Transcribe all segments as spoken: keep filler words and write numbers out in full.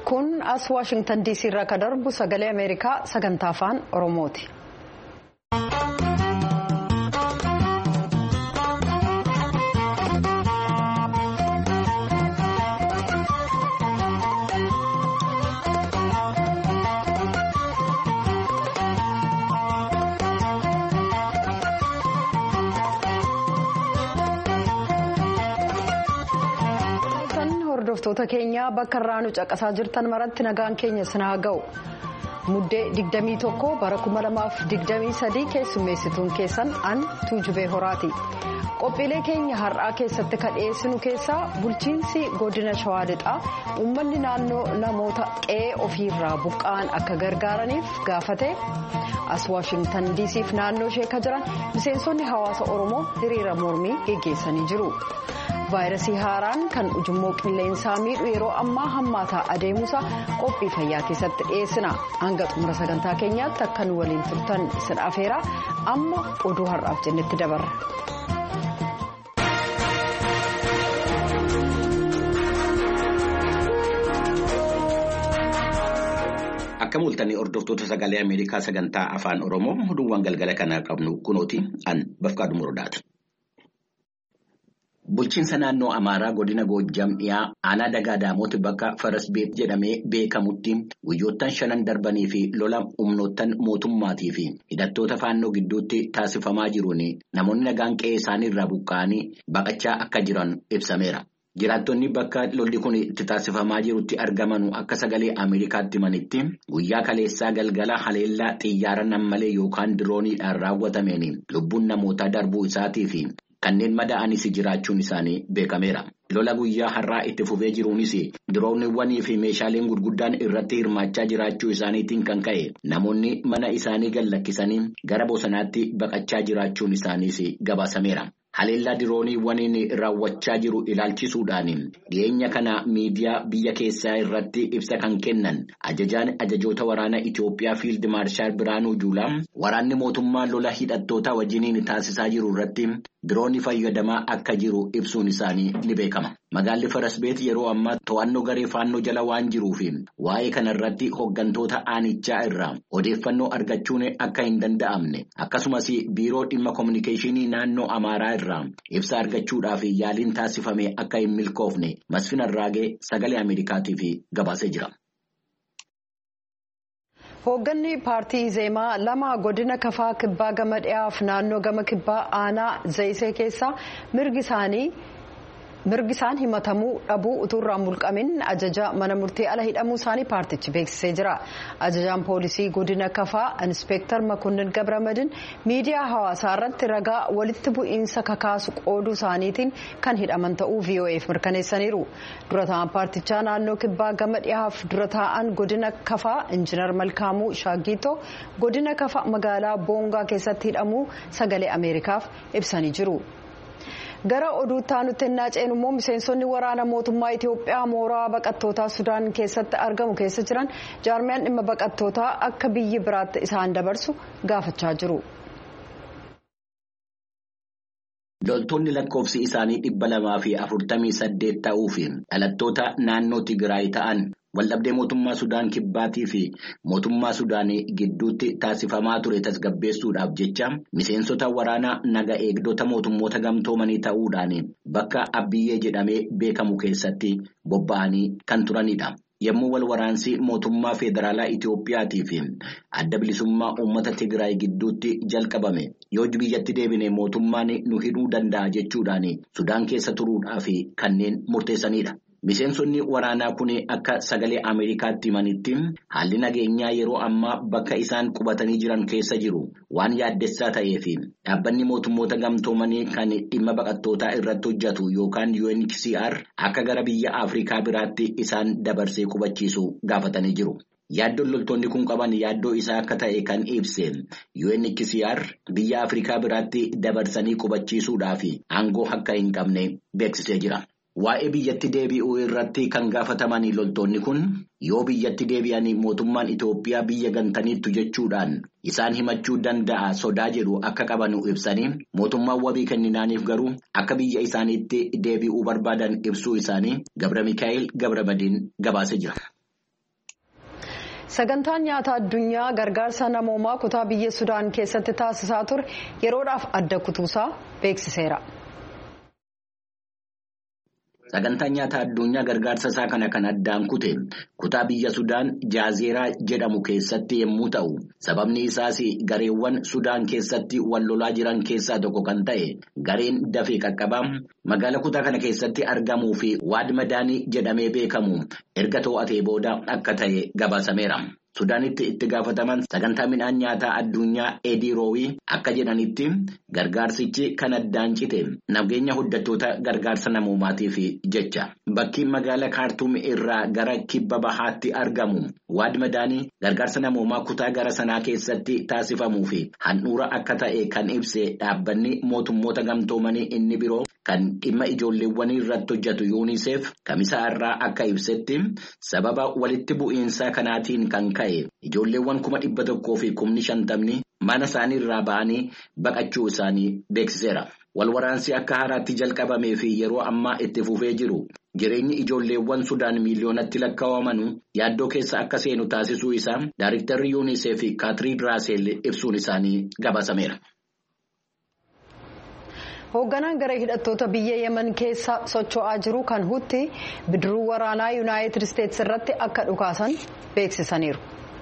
Kun as Washington D C irraa kan darbu sagalee Ameerikaa sagantaa afaan Oromooti. Hordoftoota keenya bakka irraa nu caqasaa jirtan maratti nagaan keenya sinaa ga'u. Muddee digdamii tokko bara kuma lamaaf digdamii sadii keessummeessituun keessan an Tuujubee Horaati. Qophiilee keenya har'aa keessatti kan dhiyeessinu keessaa bulchiinsi godina Shawaa Lixaa uummanni naannoo namoota qe'ee ofiirraa buqqa'an akka gargaaraniif gaafate. As Washington D C fi naannoo ishee kan jiran miseensonni hawaasa Oromoo hiriira mormii geggeessanii jiru. Vaayirasii haaraan kan ujummoo qilleensaa miidhu yeroo ammaa hammaataa adeemuusaa qophii fayyaa keessatti dhiyeessina. Hanga xumura sagantaa keenyaatti akka nu waliin turtan isin afeera. Amma oduu har'aaf jennetti dabarra. Akka mul'atanii hordoftoota sagalee Ameerikaa sagantaa afaan Oromoo oduuwwan galgala kanaa qabnu kunooti an Bafqaaduu Murdaati. Bulchiinsa naannoo Amaaraa godina Goojjam dhiyaa aanaa Dagaa Daamooti bakka Farasbeet jedhamee beekamutti guyyoottan shanan darbanii fi lola humnoottan mootummaatii fi hidhattoota faannoo gidduutti taasifamaa jiruun namoonni nagaan qe'ee isaanii irraa buqqa'anii baqachaa akka jiran ibsameera. Jiraattonni bakka lolli kun itti taasifamaa jirutti argaman akka sagalee Ameerikaatti himanitti guyyaa kaleessaa galgala haleellaa xiyyaara nammalee yookaan dirooniidhaan raawwatameen lubbuun namootaa darbuu isaatii fi kanneen madaa'anis jiraachuun isaanii beekameera. Lola guyyaa har'aa itti fufee jiruunis dirooniiwwanii fi meeshaaleen gurguddaan irratti hirmaachaa jiraachuu isaaniitiin kan ka'e namoonni mana isaanii gad lakkisanii gara bosonaatti baqachaa jiraachuun isaaniis gabaasameera. Haleellaa dirooniiwwaniin raawwachaa jiru ilaalchisuudhaan dhiyeenya kana miidiyaa biyya keessaa irratti ibsa kan kennan ajajaan ajajoota waraana Itoophiyaa Fiild Maarshaal Biraanuu Juulaa waraanni mootummaa lola hidhattoota wajjiniin taasisaa jiru irratti diroonii fayyadamaa akka jiru ibsuun isaanii ni beekama. Magaalli Farasbeet yeroo ammaa to'annoo garee faannoo jala waan jiruuf waa'ee kana irratti hooggantoota aanichaa irraa odeeffannoo argachuun akka hin danda'amne akkasumas biiroo dhimma koominikeeshinii naannoo Amaaraa irraa ibsa argachuudhaaf yaaliin taasifame akka hin milkoofne Masfin Arraagee sagalee Ameerikaatiif gabaasee jira. Hoogganni paartii Zeemaa lama godina Kafaa Kibbaa gama dhiyaaf naannoo gama Kibbaa aanaa Zayisee keessaa mirgi isaanii mirgi isaan himatamuu dhabuu utuu irraan mulqamin ajaja mana murtii ala hidhamuu isaanii paartichi beeksisee jira. Ajajaan poolisii godina Kafaa Inspektar Makonnin Gabramadin miidiyaa hawaasaa irratti ragaa walitti bu'iinsa kakaasu qooduu isaaniitiin kan hidhaman ta'uu V O F mirkaneessaniiru. Dura taa'an paartichaa naannoo Kibbaa gama dhiyaaf dura taa'an godina Kafaa Injiinar Malkaamuu Shaaggiitoo godina Kafaa magaalaa Boongaa keessatti hidhamuu sagalee Ameerikaaf ibsanii jiru. Gara oduutti aanutti naaceen immoo miseensonni waraana mootummaa Itoophiyaa mooraa baqattootaa Sudaan keessatti argamu keessa jiran jaarmiyaan dhimma baqattootaa akka biyyi biraatti isaan dabarsu gaafachaa jiru. Loltoonni lakkoofsi isaanii dhibba lamaa fi afurtamii saddeet ta'uu fi dhalattoota naannoo Tigraay ta'an waldhabdee mootummaa Sudaan Kibbaatii fi mootummaa Sudaanii gidduutti taasifamaa ture tasgabbeessuudhaaf jecha miseensota waraanaa naga eegdota mootummoota gamtoomanii ta'uudhaan bakka Abbiyyee jedhamee beekamu keessatti bobba'anii kan turanidha. Yommuu wal waraansi mootummaa federaalaa Itoophiyaatii fi adda bilisummaa uummata Tigraay gidduutti jalqabame yoo biyyatti deebine mootummaan nu hidhuu danda'a jechuudhaan Sudaan keessa turuudhaaf kanneen murteessanidha. Miseensonni waraanaa kun akka sagalee Ameerikaatti himanitti haalli nageenyaa yeroo ammaa bakka isaan qubatanii jiran keessa jiru waan yaaddessaa ta'ee fi dhaabbanni mootummoota gamtoomanii kan dhimma baqattootaa irratti hojjetu yookaan U N H C R akka gara biyya Afrikaa biraatti isaan dabarsee qubachiisu gaafatanii jiru. Yaaddoon loltoonni kun qaban yaaddoo isaa akka ta'e kan ibse U N H C R biyya Afrikaa biraatti dabarsanii qubachiisuudhaaf aangoo akka hin qabne beeksisee jira. Waa'ee biyyatti deebi'uu irratti kan gaafataman loltoonni kun yoo biyyatti deebi'anii mootummaan Itoophiyaa biyya gantaniittu jechuudhaan isaan himachuu danda'a sodaa jedhu akka qabanu ibsanii mootummaan wabii kenninaaniif garuu akka biyya isaaniitti deebi'uu barbaadan ibsuu isaanii Gabra Mikaa'el Gabra Madiin gabaasee jira. Sagantaan nyaataa addunyaa gargaarsa namoomaa kutaa biyya Sudaan keessatti taasisaa ture yeroodhaaf adda kutuusaa beeksiseera. Sagantaan nyaataa addunyaa gargaarsa isaa kana kan addaan kute kutaa biyya Sudaan Jaazeeraa jedhamu keessatti yommuu ta'u, sababni isaas gareewwan Sudaan keessatti wal lolaa jiran keessaa tokko kan ta'e gareen dafee qaqqabaa magaalaa kutaa kana keessatti argamuu fi Waad Madaanii jedhamee beekamu erga to'atee booda akka ta'e gabaasameera. Sudaanitti itti gaafataman sagantaa midhaan nyaataa addunyaa Ediroowii akka jedhanitti gargaarsichi kan addaan cite nageenya hojjettoota gargaarsa namoomaatiif jecha. Bakki magaalaa Kaartuum irraa gara kibba bahaatti argamu Waad Madaanii gargaarsa namoomaa kutaa gara sanaa keessatti taasifamuu fi handhuura akka ta'e kan ibse dhaabbanni mootummoota gamtoomanii inni biroo kan dhimma ijoolleewwanii irratti hojjetu UNICEF kamisaa irraa akka ibsetti sababa walitti bu'iinsa kanaatiin kan ka'e ijoolleewwan kuma dhibba tokkoo fi kumni shantamni mana isaanii irraa ba'anii baqachuu isaanii beeksiseera. Walwaraansi akka haaraatti jalqabamee fi yeroo ammaa itti fufee jiru jireenyi ijoolleewwan Sudaan miiliyoonatti lakkaawamanu yaaddoo keessa akka seenu taasisuu isaa Daayiriktarri UNICEF Kaatiriin Raasel ibsuun isaanii gabaasameera. Hoogganaan garee hidhattoota biyya Yemen keessa socho'aa jiru kan Huutii bidiruu waraanaa Yuunaayitid Isteetsi irratti akka dhukaasan beeksisaniiru.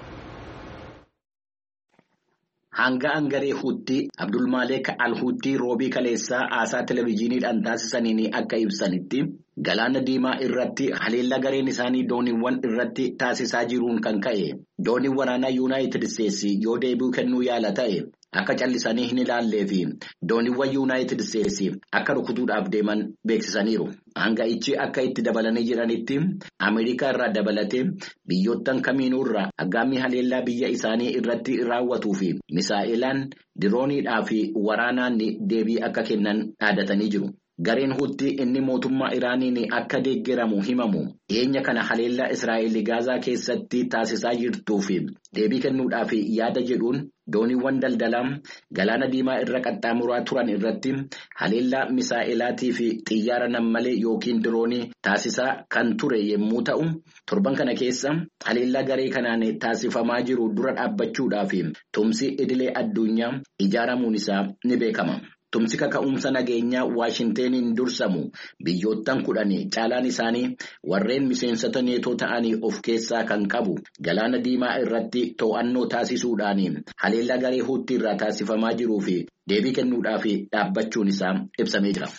Hanga'aan garee Huutii Abdulmaaleek Al-Huutii roobii kaleessaa haasaa televezyiiniidhaan taasisaniin akka ibsanitti galaana diimaa irratti haleellaa gareen isaanii dooniiwwan irratti taasisaa jiruun kan ka'e dooniin waraanaa Yuunaayitid Isteetsi yoo deebi'uu kennuu yaala ta'e akka callisanii hin ilaallee fi dooniiwwan Yuunaayitid Isteetsi akka rukutuudhaaf deeman beeksisaniiru. Hanga'ichi akka itti dabalanii jiranitti Ameerikaa irraa dabalatee biyyoottan kamiinuu irraa aggaamii haleellaa biyya isaanii irratti raawwatuu fi misaa'ilaan dirooniidhaa fi waraanaan deebii akka kennan dhaadatanii jiru. Gareen Huutii inni mootummaa Iraaniin akka deeggeramu himamu dhiyeenya kana haleellaa Israa'el Gaazaa keessatti taasisaa jirtuu fi deebii kennuudhaaf yaada jedhuun dooniiwwan daldalaa galaana diimaa irra qaxxaamuraa turan irratti haleellaa misaa'ilaatii fi xiyyaara nammalee yookiin diroonii taasisaa kan ture yommuu ta'u, torban kana keessa haleellaa garee kanaan taasifamaa jiru dura dhaabbachuudhaaf tumsi idilee addunyaa ijaaramuun isaa ni beekama. Tumsi kaka'umsa nageenyaa Waashinteniin dursamu biyyoottan kudhanii caalaan isaanii warreen miseensota neetoo ta'anii of keessaa kan qabu galaana diimaa irratti to'annoo taasisuudhaan haleellaa garee Huutii irraa taasifamaa jiruu fi deebii kennuudhaaf dhaabbachuun isaa ibsamee jira.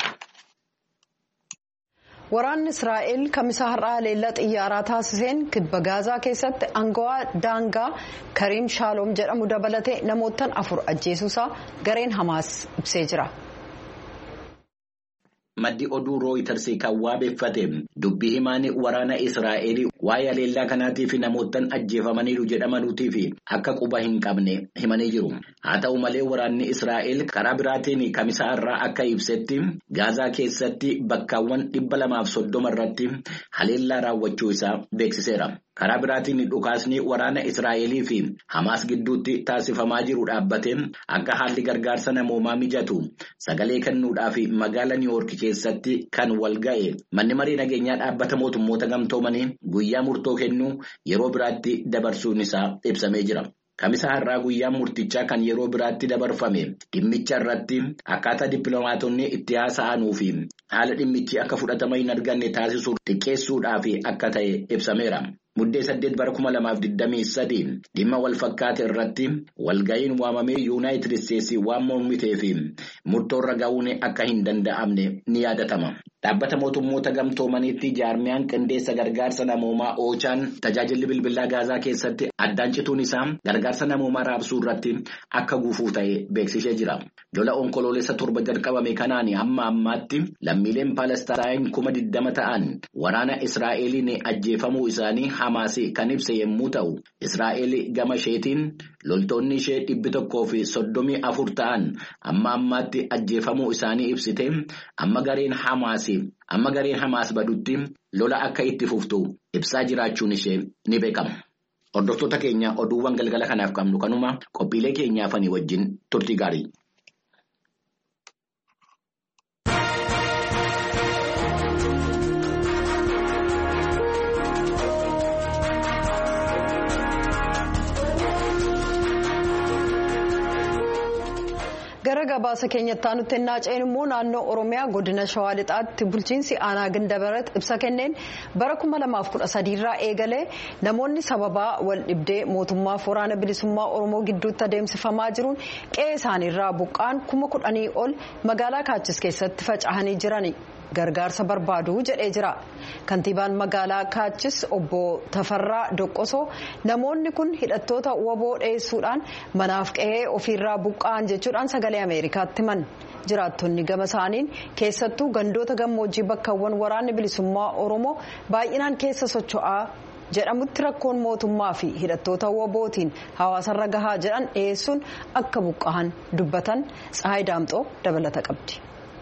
Waraanni Israa'el kamisaa har'aa haleellaa xiyyaaraa taasiseen kibba Gaazaa keessatti aangawaa daangaa Kariim Shaaloom jedhamu dabalatee namoottan afur ajjeesuusaa gareen Hamaas ibsee jira. Maddi oduu Rooyiters kan waabeeffate dubbii himaan waraana Israa'el waa'ee haleellaa kanaatiif namoottan ajjeefamaniiru jedhamanuutiif akka quba hin qabne himanii jiru. Haa ta'u malee waraanni Israa'el karaa biraatiin kamisaa irraa akka ibsetti Gaazaa keessatti bakkaawwan dhibba lamaaf soddoma irratti haleellaa raawwachuu isaa beeksiseera. Karaa biraatiin dhukaasni waraana Israa'elii fi Hamaas gidduutti taasifamaa jiru dhaabbate akka haalli gargaarsa namoomaa mijatu sagalee kennuudhaaf magaalaa Niiwoork keessatti kan wal ga'e manni marii nageenyaa dhaabbata mootummoota gamtoomanii guyyaa murtoo kennuu yeroo biraatti dabarsuun isaa ibsamee jira. Kamisaa har'aa guyyaan murtichaa kan yeroo biraatti dabarfame dhimmicha irratti akkaataa dippiloomaatonni itti haasa'anuu fi haala dhimmichi akka fudhatama hin arganne taasisuu xiqqeessuudhaaf akka ta'e ibsameera. Muddee saddeet bara kuma lamaaf digdamii sadii dhimma wal fakkaate irratti walga'iin waamamee Yuunaayitid Isteetsi waan mormitee fi murtoorra ga'uun akka hin danda'amne ni yaadatama. Dhaabbata mootummoota gamtoomaniitti jaarmiyaan qindeessa gargaarsa namoomaa Oochaan tajaajilli bilbilaa Gaazaa keessatti addaan cituun isaa gargaarsa namoomaa raabsuu irratti akka gufuu ta'e beeksisee jira. Lola onkoloolessa torba jalqabame kanaan hamma ammaatti lammiileen Palestaayin kuma digdama ta'an waraana Israa'eliin ajjeefamuu isaanii Hamaas kan ibse yommuu ta'u, Israa'el gama isheetiin loltoonni ishee dhibbi tokkoo fi soddomii afur ta'an amma ammaatti ajjeefamuu isaanii ibsite amma gareen Hamaas amma gareen Hamaas badutti lola akka itti fuftu ibsaa jiraachuun ishee ni beekama. Hordoftoota keenya oduuwwan galgala kanaaf qabnu kanuma qophiilee keenyaafanii wajjin turtii gaarii. gabaasa keenyatti aanutti naanna'een immoo naannoo Oromiyaa godina Shawaa Lixaatti bulchiinsi aanaa Gindabarat ibsa kenneen bara kuma lamaaf kudha sadii irraa eegalee namoonni sababaa wal dhibdee mootummaaf waraana bilisummaa Oromoo gidduutti adeemsifamaa jiruun qe'ee isaaniirraa buqqaan kuma kudhanii ol magaalaa Kaachis keessatti faca'anii jirani. Gargaarsa barbaadu jedhee jira. Kantiibaan magaalaa Kaachis obbo Tafarraa Doqqosoo namoonni kun hidhattoota waboo dheessuudhaan manaaf qe'ee ofiirraa buqqa'an jechuudhaan sagalee Ameerikaatti himan. Jiraattonni gama isaaniin keessattuu gandoota gammoojjii bakkawwan waraanni bilisummaa Oromoo baay'inaan keessa socho'aa jedhamutti rakkoon mootummaa fi hidhattoota wabootiin hawaasarra gahaa jedhan dhiyeessuun akka buqqa'an dubbatan. Tsahaay Daamxoo dabalata qabdi.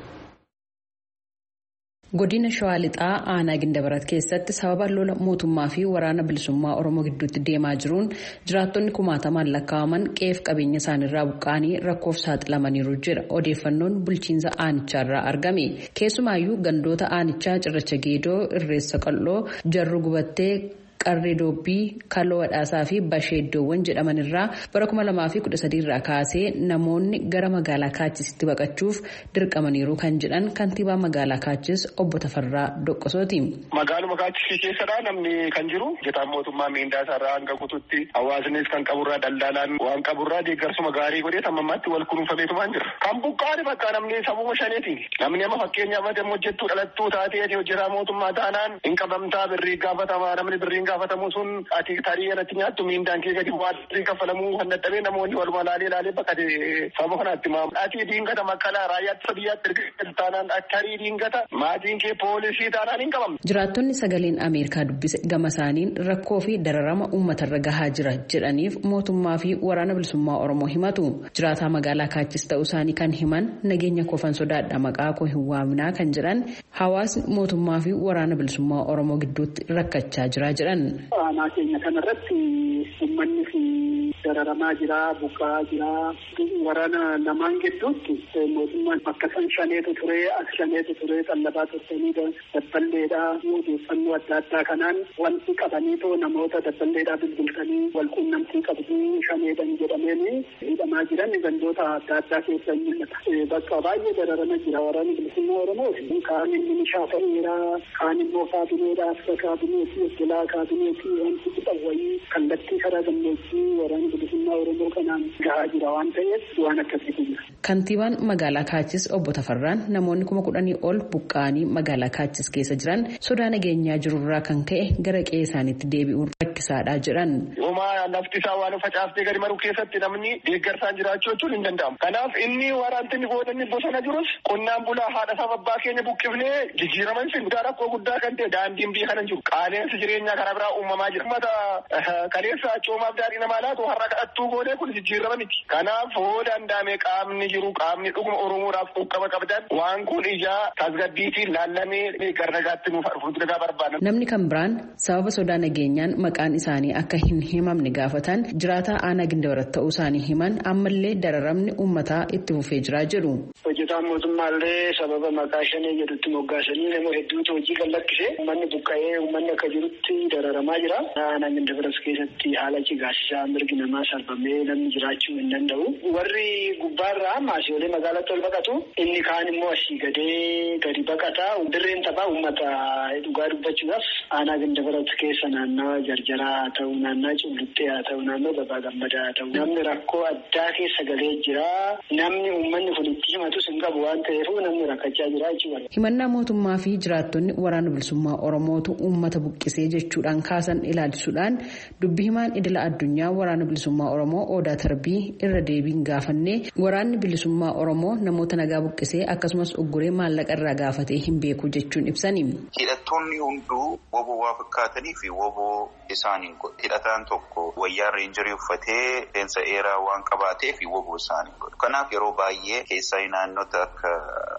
Godina Shawaa Lixaa aanaa Gindabarat keessatti sababa lola mootummaa fi waraana bilisummaa Oromoo gidduutti deemaa jiruun jiraattonni kumaatamaan lakkaa'aman qe'ee qabeenya isaaniirraa buqqa'anii rakkoof saaxilamaniiru jira. Odeeffannoon bulchiinsa aanicharraa argame. Keessumaayyuu gandoota aanichaa Cirracha Geedoo, Irreessa Qal'oo, Jarru Gubattee, Qarree Doobbii, Kalloo Wadhaasaa fi Bashee iddoowwan jedhaman irraa bara kuma lamaa fi kudha sadii irraa kaasee namoonni gara magaalaa Kaachisitti baqachuuf dirqamaniiru kan jedhan kantiibaa magaalaa Kaachis obbo Tafarraa Doqqosooti. Magaaluma Kaachis keessadha namni kan jiru jetaan mootummaa miindaa isaarraa hanga guututti hawaasnis kan qaburraa daldaalaan waan qaburraa deeggarsuma gaarii godhee tammammaatti wal kunuunfameetumaan jira. Kan buqqaani bakka namni sabuma shaneetiin namni amma fakkeenyaaf adeemu hojjettuu dhalattuu taatee hojjetaa mootummaa taanaan hin qabamtaa birrii gaafatamaa namni birrii gaafatamu sun ati tarii irratti nyaattu miindaan kee gadi bu'aa kaffalamuu kan dadhabee namoonni walumaa laalee laalee baqate saba kanaatti maamu. Ati diingata makkalaa raayyaatti biyyaatti erga taanaan tarii diingata maatiin kee poolisii taanaan hin qabamne. Jiraattonni sagaleen Ameerikaa dubbise gama isaaniin rakkoo fi dararama uummatarra gahaa jira jedhaniif mootummaa fi waraana bilisummaa Oromoo himatu. Jiraataa magaalaa Kaachis ta'uu isaanii kan himan nageenya koofan sodaadha maqaa koo hin waaminaa kan jedhan hawaasni mootummaa fi waraana bilisummaa Oromoo gidduutti rakkachaa jira jedhan. Aanaa keenya kanarratti uummanni fi dararamaa jira, buqqa'aa jira. Waraana lamaan gidduutti mootummaan bakka san shaneetu ture, as shaneetu ture, qallabaa turtanii dabballeedhaa odeeffannoo adda addaa kanaan wanti qabaniitoo namoota dabballeedhaa bilbiltanii wal quunnamtii qabduu shaneedhan jedhamanii hidhamaa jiran gandoota adda addaa keessa hin mul'ata. Bakka baay'ee dararama jira waraanni bilisummaa Oromoo kaan inni milishaa ta'eera, kaan immoo kaabineedhaaf kaabineetii obbolaa kaabineetii wanti qixawwayii kallattii karaa gammoojjii waraanni bilisummaa Oromoo kanaan gahaa jira waan ta'eef waan akkasiitu jira. Kantiibaan magaalaa Kaachis obbo Tafarraan namoonni kuma kudhanii ol buqqa'anii magaalaa Kaachis keessa jiran sodaa nageenyaa jirurraa kan ka'e gara qe'ee isaaniitti deebi'uun rakkisaadha jedhan. Uumaa lafti isaa waan facaaftee gadi maruu keessatti namni deeggarsaan jiraachuu jechuun hin danda'amu. Kanaaf inni waraanti inni boodanni bosona jirus qonnaan bulaa haadha isaa abbaa keenya buqqifnee jijjiiraman sin guddaa rakkoo guddaa kan ta'e daandiin biyya kana jiru. Qaaleensi jireenyaa karaa biraa uumamaa jira. Ummata kaleessa coomaaf daadhii namaa laatu har'a kadhattuu goonee kun jijjiirama miti. Kanaaf hoo danda'ame qaamni jiru qaamni dhuguma Oromoodhaaf quuqqama qabdan waan kun ijaa tasgabbiitiin laallamee gara nagaatti nuuf furdaa barbaada. Namni kan biraan sababa sodaa nageenyaan maqaan isaanii akka hin himamne gaafatan jiraataa aanaa Gindabarat ta'uu isaanii himan ammallee dararamni uummataa itti fufee jiraa jedhu. Hojjetaan mootummaallee sababa maqaa shanee jedhutti moggaasanii nama hedduutu hojii kan lakkise uummanni buqqa'ee uummanni akka jirutti dararamaa jira. Aanaa Gindabarat keessatti haala cigaasisaa mirgi namaa sarbamee namni jiraachuu hin danda'u. Warri gubbaarraa maasiyoolee magaalatti ol baqatu inni kaan immoo asii gadee gadi baqata. Dirreen taphaa uummata dhugaa dubbachuudhaaf aanaa Gindabarat keessa naannawaa jarjaraa haa ta'u naannawaa culluxxee haa ta'u naannoo babaa gammadaa haa ta'u namni rakkoo addaa keessa galee jira. Namni uummanni kun itti himatus hin qabu waan ta'eef namni rakkachaa jira jechuudha. Himannaa mootummaa fi jiraattonni waraana bilisummaa Oromootu uummata buqqisee jechuudhaan kaasan ilaalchisuudhaan dubbi himaan idila addunyaa waraana bilisummaa Oromoo Odaa Tarbii irra deebiin gaafannee waraanni bilisummaa Oromoo namoota nagaa buqqisee akkasumas ugguree maallaqa irraa gaafatee hin beeku jechuun ibsani. Hidhattoonni hunduu woboo waa fakkaatanii fi woboo isaaniin godhu. Hidhataan tokko wayyaa reenjarii uffatee rifeensa dheeraa waan qabaatee fi woboo isaaniin godhu. Kanaaf yeroo baay'ee keessaa naannota akka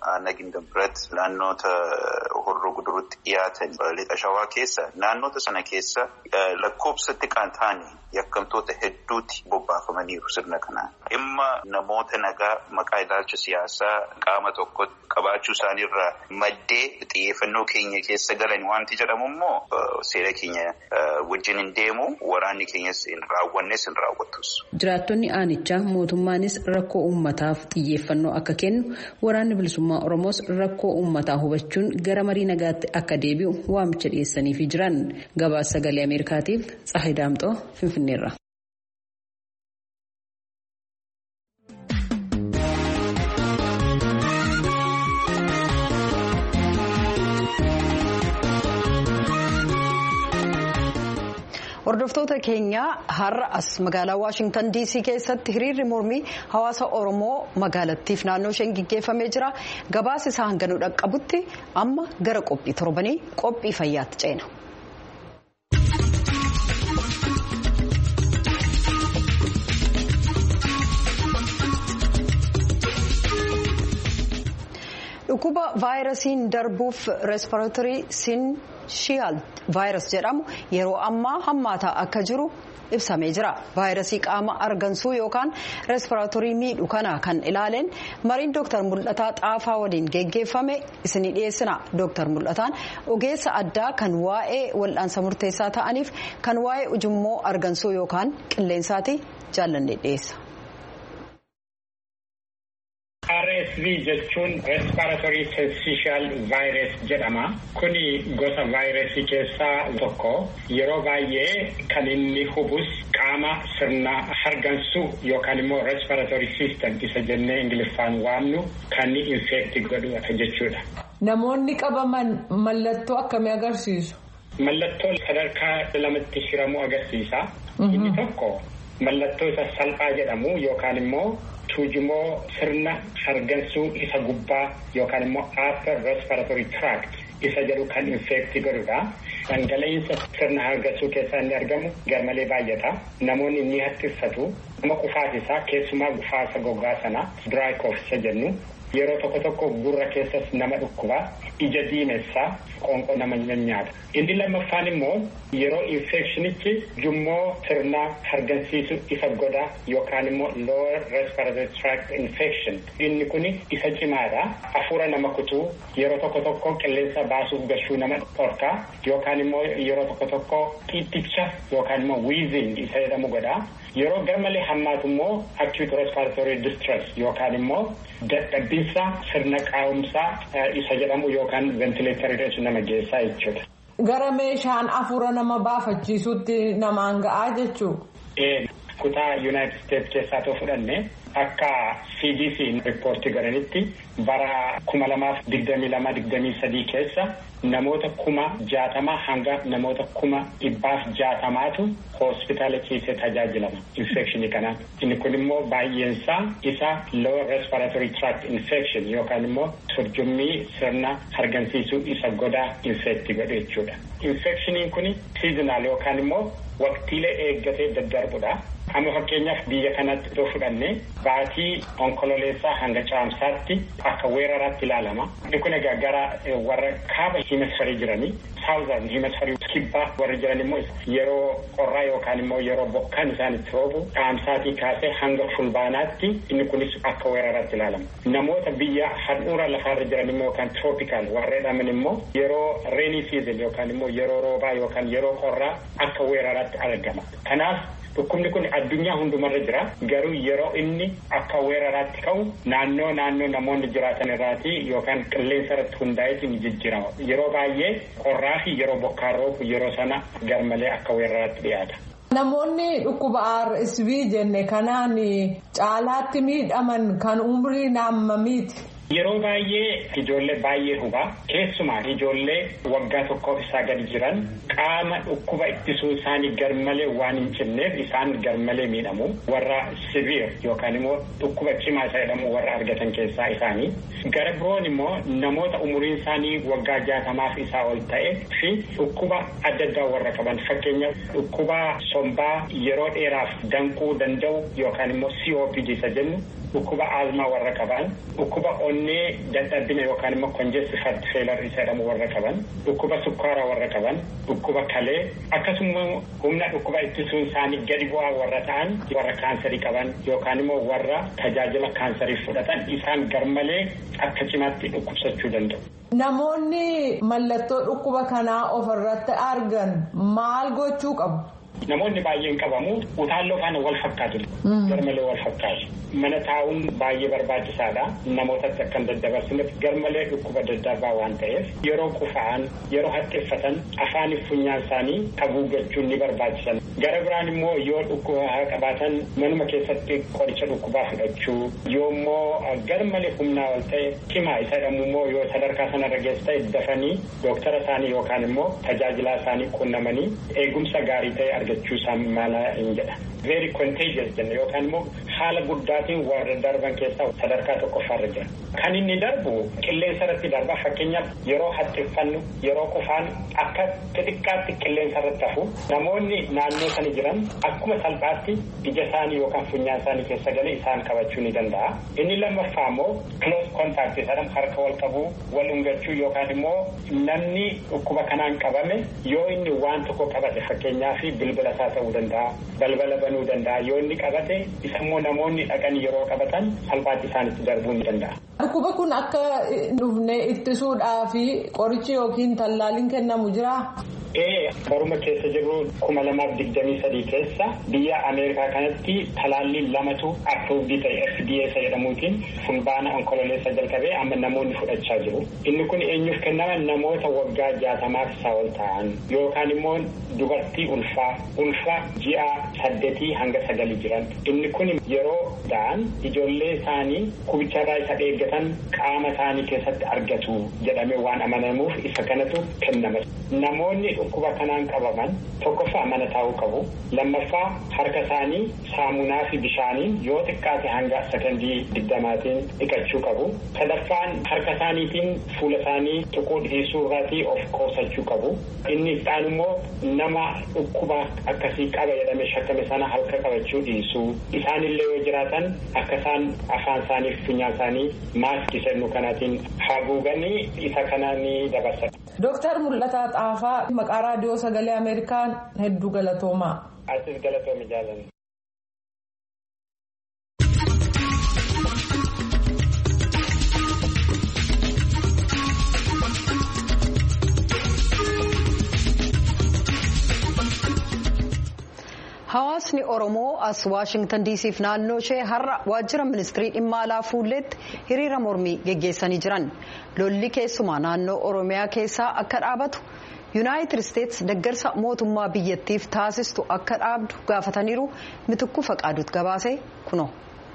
Naginda birat naannoota horroo gudurutti dhiyaatan lixa shawaa keessa naannoota sana keessa lakkoofsatti kan ta'an yakkamtoota hedduutti bobbaafamaniiru sirna kanaan. Dhimma namoota nagaa maqaa ilaalcha siyaasaa qaama tokko qabaachuu isaaniirraa maddee xiyyeeffannoo keenya keessa galan wanti jedhamu immoo seera keenya wajjin hin deemu waraanni keenyas hin raawwannes hin raawwattus. Jiraattonni aanichaa mootummaanis rakkoo uummataaf xiyyeeffannoo akka kennu waraanni bilisummaa Oromoos rakkoo uummataa hubachuun gara marii nagaatti akka deebi'u waamicha dhiyeessaniifi jiran. Gabaasa sagalee Ameerikaatiif Tsahayi Daamxoo Finfinneerra. Hordoftoota keenya har'a as magaalaa Waashingtan D C keessatti hiriirri mormii hawaasa Oromoo magaalattiif naannoo isheen gaggeeffamee jira. Gabaasa isaa hanga nu dhaqqabutti amma gara qophii torbanii qophii fayyaatti ceena. Dhukkuba vaayirasiin darbuuf reespiraatorii sinshiyaal vaayirasii jedhamu yeroo ammaa hammaataa akka jiru ibsamee jira. Vaayirasii qaama argansuu yookaan reespiraatorii miidhu kana kan ilaaleen mariin Dooktar Mul'ataa Xaafaa waliin geggeeffame isinii dhiyeessina. Dooktar Mul'ataan ogeessa addaa kan waa'ee wal'aansa murteessaa ta'aniif kan waa'ee ujummoo argansuu yookaan qilleensaati jaallanne dhiyeessa. R S V jechuun respiratory syncytial virus jedhama. Kuni gosa vaayirasii keessaa tokko. Yeroo baay'ee kan inni hubus qaama sirna hargansuu yookaan immoo respiratory system isa jennee Ingiliffaan waamnu kan infeekti godhu jechuudha. Namoonni qabaman mallattoo akkamii agarsiisu? Mallattoo sadarkaa lamatti hiramuu agarsiisa. Inni tokko mallattoo isa salphaa jedhamu yookaan immoo tuujumoo sirna hargansuu isa gubbaa yookaan immoo upper respiratory tract isa jedhu kan infeekti godhudha. Dhangala'insa sirna hargansuu keessaa inni argamu garmalee baay'ata. Namoonni ni hattisatu. Amma qufaasisaa keessumaa gufaasa gogaa sana dry cough isa jennu. Yeroo tokko tokko gurra keessas nama dhukkuba, ija diimessaa, qoonqoo nama nyaata. Inni lammaffaan immoo yeroo infekshinichi jummoo sirna hargansiisu isa godha yookaan immoo lower respiratory tract infection. Inni kuni isa cimaadha. Hafuura nama kutuu yeroo tokko tokko qilleensa baasuuf gashuu nama dhorkaa yookaan immoo yeroo tokko tokko xixicha yookaan immoo wheezing isa jedhamu godha. Yeroo garmalee hammaatu immoo acute respiratory distress yookaan immoo dadhabbiinsa sirna qaawumsaa isa jedhamu yookaan ventileetariidhaan nama geessaa jechuudha. Gara meeshaan hafuura nama baafachiisutti namaan ga'aa jechuudha. Kutaa United States keessaa too fudhanne akka C D C riippoortii godhanitti bara kuma lamaaf digdamii lama digdamii sadii keessa namoota kuma jaatamaa hanga namoota kuma dhibbaaf jaatamaatu hospitaala keessee tajaajilama infekshinii kanaan. Inni kun immoo baay'eensaa isa lower respiratory tract infection yookaan immoo turjummii sirna hargansiisuu isa godaa infekti godhe jechuudha. Infekshiniin kun seasonal yookaan immoo waqtiilee eeggatee daddarbudha. Amma fakkeenyaaf biyya kanatti yoo fudhanne baatii onkololeessaa hanga caamsaatti akka weeraraatti ilaalama. Inni kun egaa gara warra kaaba himisfarii jiranii saawuzan himisfarii kibbaa warra jiran immoo yeroo qorraa yookaan immoo yeroo bokkaan isaan itti roobu caamsaatii kaasee hanga fulbaanaatti inni kunis akka weeraraatti ilaalama. Namoota biyya handhuura lafaarra jiran immoo yookaan troopikaal warra jedhaman immoo yeroo reeni season yookaan immoo yeroo roobaa yookaan yeroo qorraa akka weeraraatti argama. Kanaaf dhukkubni kun addunyaa hundumarra jira. Garuu yeroo inni akka weeraraatti ka'u naannoo naannoo namoonni jiraatan irraati yookaan qilleensa irratti hundaa'eeti ni jijjiirama. Yeroo baay'ee qorraa fi yeroo bokkaan roobu yeroo sana garmalee akka weeraraatti dhiyaata. Namoonni dhukkuba R S V jenne kanaan caalaatti miidhaman kan umrii hammamiiti? Yeroo baay'ee ijoollee baay'ee hubaa keessumaa ijoollee waggaa tokkoof isaa gadi jiran qaama dhukkuba ittisuu isaanii garmalee waan hin cinneef isaan garmalee miidhamu. Warra severe yookaan immoo dhukkuba cimaa isa jedhamu warra argatan keessaa isaanii. Gara biroon immoo namoota umuriin isaanii waggaa jaatamaaf isaa ol ta'e fi dhukkuba adda addaa warra qaban fakkeenyaaf dhukkuba sombaa yeroo dheeraaf danquu danda'u yookaan immoo C O P D isa jennu dhukkuba asmaa warra qaban, dhukkuba onnee dadhabina yookaan immoo congestive failure isa jedhamu warra qaban, dhukkuba sukkaaraa warra qaban, dhukkuba kalee akkasuma humna dhukkuba ittisuun isaanii gadi bu'aa warra ta'an warra kaansarii qaban yookaan immoo warra tajaajila kaansarii fudhatan isaan garmalee akka cimaatti dhukkubsachuu danda'u. Namoonni mallattoo dhukkuba kanaa ofirratti argan maal gochuu qabu? Namoonni baay'een qabamu utaalloo faana wal fakkaatu garmalee wal fakkaatu. Mana taa'uun baay'ee barbaachisaadha. Namootatti akka hin daddabarsineef garmalee dhukkuba daddarbaa waan ta'eef yeroo qufa'an yeroo haxxiffatan afaan funyaan isaanii haguuggachuun ni barbaachisan. Gara biraan immoo yoo dhukkuba qabaatan manuma keessatti qoricha dhukkubaa fudhachuu yoo immoo garmalee humnaa ol ta'e cimaa isa jedhamu immoo yoo sadarkaa sanarra geessu ta'e dafanii dooktara isaanii yookaan immoo tajaajilaa isaanii quunnamanii eegumsa gaarii ta'e argachuu isaan mala hin jedha. Very contagious jenna yookaan immoo haala guddaatiin warra darban keessaa sadarkaa tokkoffaarra jira. Kan inni darbu qilleensa irratti darba fakkeenyaaf yeroo haxxiffannu yeroo qufaan akka xixiqqaatti qilleensa irratti hafu namoonni naannoo sana jiran akkuma salphaatti ija isaanii yookaan funyaan isaanii keessa galee isaan qabachuu ni danda'a. Inni lammaffaa immoo close contact jedhamu harka wal qabuu wal ungachuu yookaan immoo namni dhukkuba kanaan qabame yoo inni waan tokko qabate fakkeenyaaf bilbila isaa ta'uu danda'a balbala banuu danda'a yoo inni qabate isa immoo namoonni dhaqanii yeroo qabatan salphaatti isaanitti darbuu ni danda'a. Dhukkuba kun akka dhufne ittisuudhaaf qorichi yookiin tallaaliin kennamu jiraa? Ee baruma keessa jirru kuma lamaaf digdamii sadii keessa biyya Ameerikaa kanatti talaallii lamatu approved ta'e F D A jedhamuutiin fulbaana onkololeessa jalqabee amma namoonni fudhachaa jiru. Inni kun eenyuuf kennama namoota waggaa jaatamaaf isaa ol ta'an yookaan immoo dubartii ulfaa ulfa ji'a saddeetii hanga sagalii jiran. Inni kun yeroo da'an ijoollee isaanii kubicharraa isa eeggatan qaama isaanii keessatti argatu jedhamee waan amanamuuf isa kanatu kennama. Namoonni dhukkuba kanaan qabaman tokkoffaa mana taa'uu qabu. Lammaffaa harka isaanii saamunaa fi bishaaniin yoo xiqqaate hanga sekondii digdamaatiin dhiqachuu qabu. Sadaffaan harka isaaniitiin fuula isaanii tuquu dhiisuu irraatii of qusachuu qabu. Inni itti immoo nama dhukkuba akkasii qaba jedhamee shakkame sana harka qabachuu dhiisuu. Isaanillee yoo jiraatan akka isaan afaan isaanii fi funyaan isaanii maaskii kennu kanaatiin haguuganii isa kanaan ni dabarsan. Dooktar Mul'ataa Xaafaa maqaa raadiyoo sagalee Ameerikaan hedduu galatoomaa. Asis galatoomi jaalladha. Hawaasni Oromoo as Waashingtan diisiif naannoo ishee har'a waajjira ministirii dhimma alaa fuulleetti hiriira mormii geggeessanii jiran. Lolli keessumaa naannoo Oromiyaa keessaa akka dhaabatu Yuunaayitid Isteets deeggarsa mootummaa biyyattiif taasistu akka dhaabdu gaafataniiru. Mitikkuu Faqaaduut gabaasee kunoo.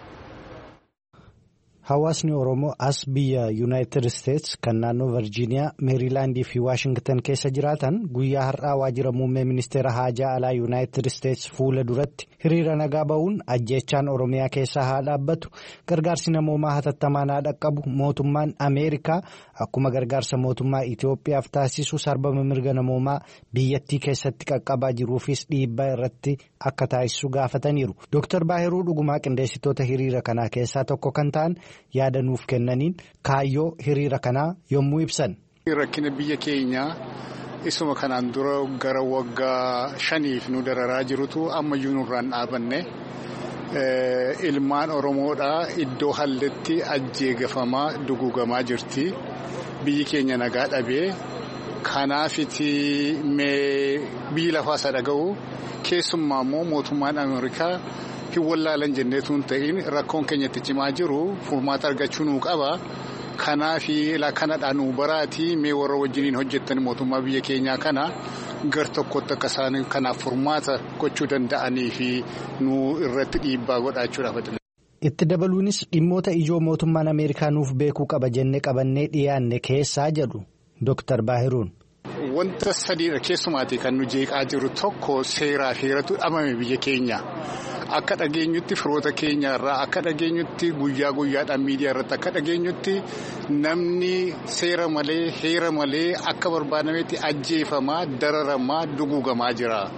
Hawaasni Oromoo as biyya Yuunaayitid Isteets kan naannoo Virjiiniyaa, Meeriilaandii fi Waashingtan keessa jiraatan guyyaa har'aa waajjira muummee ministeera haajaa alaa Yuunaayitid Isteets fuula duratti hiriira nagaa ba'uun ajjeechaan Oromiyaa keessaa haa dhaabbatu, gargaarsi namoomaa hatattamaan haa dhaqqabu, mootummaan Ameerikaa akkuma gargaarsa mootummaa Itoophiyaaf taasisu sarbama mirga namoomaa biyyattii keessatti qaqqabaa jiruufis dhiibbaa irratti akka taasisu gaafataniiru. Dooktar Baahiruu Dhugumaa qindeessitoota hiriira kanaa keessaa tokko kan ta'an yaada nuuf kennaniin kaayyoo hiriira kanaa yommuu ibsan. Rakkina biyya keenyaa isuma kanaan dura gara waggaa shaniif nu dararaa jirutu ammayyuu nurraan dhaabanne ilmaan Oromoodhaa iddoo halletti ajjeegafamaa dugugamaa jirti. Biyyi keenya nagaa dhabee kanaafiti mee biyyi lafaa isa dhaga'u keessumaa immoo mootummaan Ameerikaa hin wallaalan jenneetu hin ta'in rakkoon keenyatti cimaa jiru furmaata argachuu nuu qaba. Kanaafi lakkanadhaan nuu baraatii mee warra wajjiniin hojjettan mootummaa biyya keenyaa kana gar tokkotti akka isaan kanaaf furmaata gochuu danda'anii fi nuu irratti dhiibbaa godhaachuudhaaf. Itti dabaluunis dhimmoota ijoo mootummaan Ameerikaa nuuf beekuu qaba jennee qabannee dhiyaanne keessaa jedhu Dooktar Baahiruun. Wanta sadiidha keessumaati kan nu jeeqaa jiru tokko seeraa fi heeratu dhabame biyya keenya. Akka dhageenyutti firoota keenya irraa akka dhageenyutti guyyaa guyyaadhaan miidiyaa irratti akka dhageenyutti namni seera malee heera malee akka barbaadametti ajjeefamaa dararamaa duguugamaa jira.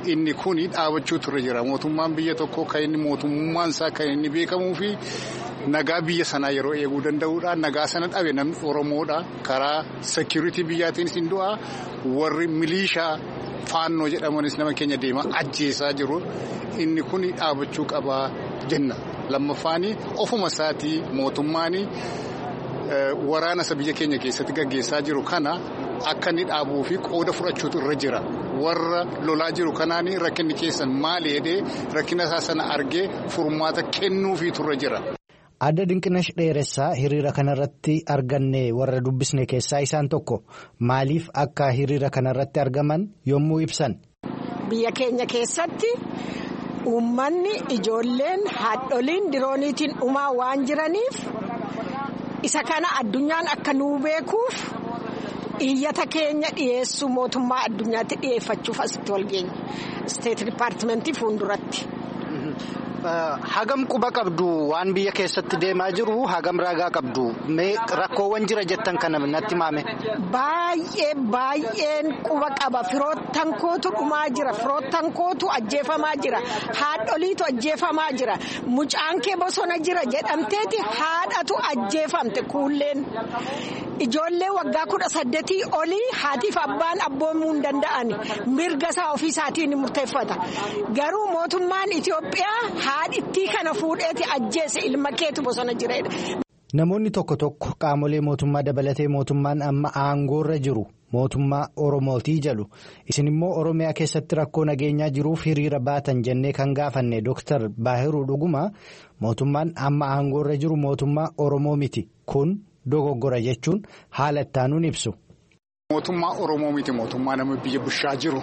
inni kuni dhaabachuu turre jira. Mootummaan biyya tokkoo kan inni mootummaan isaa kan inni beekamuu fi nagaa biyya sanaa yeroo eeguu danda'uudha. Nagaa sana dhabe namni Oromoodha. Karaa seekuritii biyyaatiinis hin du'a. Warri milishaa faannoo jedhamanis nama keenya deemaa ajjeesaa jiru. Inni kuni dhaabachuu qabaa jenna. Lammaffaani ofuma isaatii mootummaani waraana isa biyya keenya keessatti gaggeessaa jiru kana akka inni dhaabuu fi qooda fudhachuutu irra jira. Warra lolaa jiru kanaani rakkinni keessan maali jedhee rakkina isaa sana argee furmaata kennuufiitu irra jira. Adda Dinqinash Dheeressaa hiriira kanarratti arganne warra dubbisne keessaa isaan tokko maaliif akka hiriira kanarratti argaman yommuu ibsan. Biyya keenya keessatti uummanni ijoolleen haadholiin dirooniitiin dhumaa waan jiraniif isa kana addunyaan akka nuu beekuuf iyyata keenya dhiyeessuu mootummaa addunyaatti dhiyeeffachuuf asitti wal geenya isteet dipaartimentii fuulduratti. Hagam quba qabdu waan biyya keessatti deemaa jiru hagam ragaa qabdu mee rakkoowwan jira jettan kana natti maame. Baay'ee baay'een quba qaba firoottan kootu dhumaa jira firoottan kootu ajjeefamaa jira haadholiitu ajjeefamaa jira mucaan kee bosona jira jedhamteeti haadhatu ajjeefamte kuulleen ijoollee waggaa kudha saddeetii olii haatiif abbaan abboomuu hin danda'ani mirga isaa ofiisaatiin murteeffata garuu mootummaan Itoophiyaa. Haadhittii kana fuudheeti ajjeese ilma keetu bosona jireedha. Namoonni tokko tokko qaamolee mootummaa dabalatee mootummaan amma aangoorra jiru mootummaa Oromootii jedhu isin immoo Oromiyaa keessatti rakkoo nageenyaa jiruuf hiriira baatan jennee kan gaafanne Dooktar Baahiruu Dhugumaa mootummaan amma aangoorra jiru mootummaa Oromoo miti kun dogoggora jechuun haala ittaanuun ibsu. Mootummaa Oromoo miti mootummaa nama biyya bushaa jiru.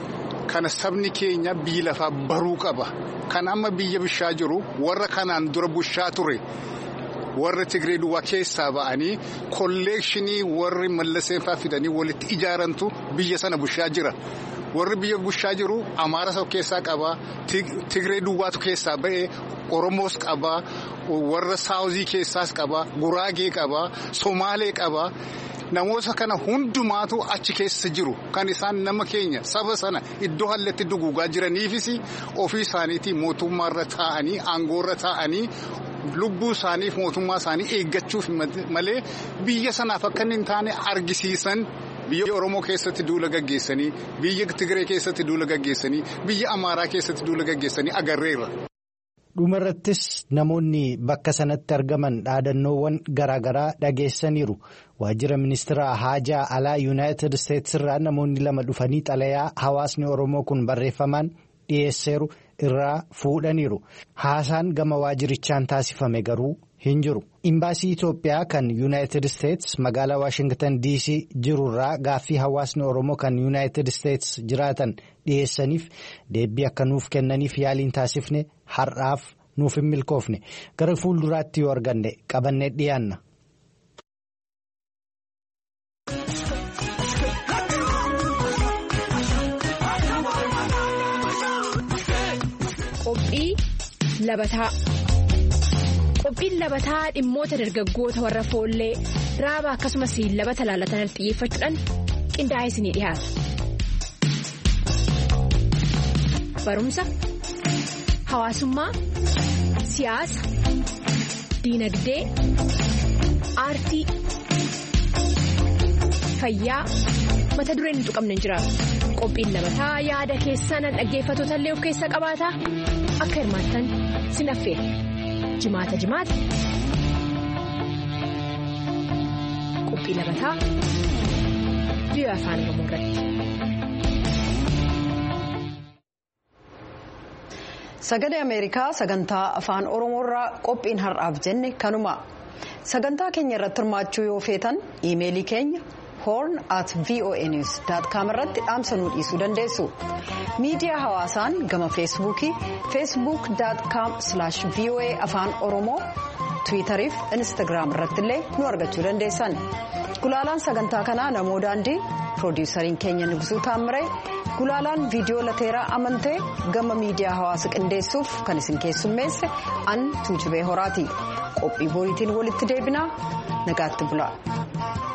Kana sabni keenya biyya lafaa baruu qaba. Kan amma biyya bushaa jiru warra kanaan dura bushaa ture warra Tigree duwwaa keessaa ba'anii kolleekshinii warri mallaseenfaa fidanii walitti ijaarantu biyya sana bushaa jira. Warri biyya bushaa jiru Amaara isa keessaa qaba. Tigree duwwaatu keessaa ba'ee Oromoos qaba. Warra Saawuzii keessaas qaba. Guraagee qaba. Somaalee qaba. Namoota kana hundumaatu achi keessa jiru kan isaan nama keenya saba sana iddoo hallatti duguugaa jiraniifis ofii isaaniitii mootummaarra taa'anii aangoorra taa'anii lubbuu isaaniif mootummaa isaanii eeggachuuf malee biyya sanaaf akka hin taane argisiisan biyya Oromoo keessatti duula gaggeessanii biyya Tigree keessatti duula gaggeessanii biyya Amaaraa keessatti duula gaggeessanii agarreerra. Dhumarrattis namoonni bakka sanatti argaman dhaadannoowwan garaagaraa dhageessaniiru. Waajjira ministeera haajaa alaa Yuunaayitid Isteets irraa namoonni lama dhufanii xalayaa hawaasni Oromoo kun barreeffamaan dhiyeesseeru irraa fuudhaniiru. Haasaan gama waajjirichaan taasifame garuu hin jiru. Imbaasii Itoophiyaa kan Yuunaayitid Isteets magaalaa Waashingtan D C jirurraa gaaffii hawaasni Oromoo kan Yuunaayitid Isteets jiraatan dhiyeessaniif deebii akka nuuf kennaniif yaaliin taasifne har'aaf nuuf hin milkoofne gara fuulduraatti yoo arganne qabannee dhiyaanna. Qophii labataa. Qophiin labataa dhimmoota dargaggoota warra foollee raaba akkasumas labata laalatan xiyyeeffachuudhaan qindaa'ee isinii dhiyaata. Barumsa, hawaasummaa, siyaasa, diinagdee, aartii, fayyaa mata dureen hin tuqamne hin jiraatu. Qophiin labataa yaada keessan dhaggeeffattoota illee of keessaa qabaata akka hirmaattan sin affeera. Jimaata jimaata qophii labataa biyya afaan Oromoo irratti. Sagalee Ameerikaa sagantaa afaan Oromoo irraa qophiin har'aaf jenne kanuma. Sagantaa keenya irratti hirmaachuu yoo feetan iimeelii keenya horn at voa news dot com irratti dhaamsa nuu dhiisuu dandeessu. Miidiyaa hawaasaan gama feesbuukii facebook dot com slash voa afaan oromoo tiwiitariif instaagiraam irratti illee nu argachuu dandeessan. Gulaalaan sagantaa kanaa namoo daandii piroodiisariin keenya Nugusuu Taamiree gulaalaan viidiyoo lateeraa amantee gama miidiyaa hawaasa qindeessuuf kan isin keessummeesse an Tuujubee Horaati. Qophii boriitiin walitti deebinaa nagaatti bulaa.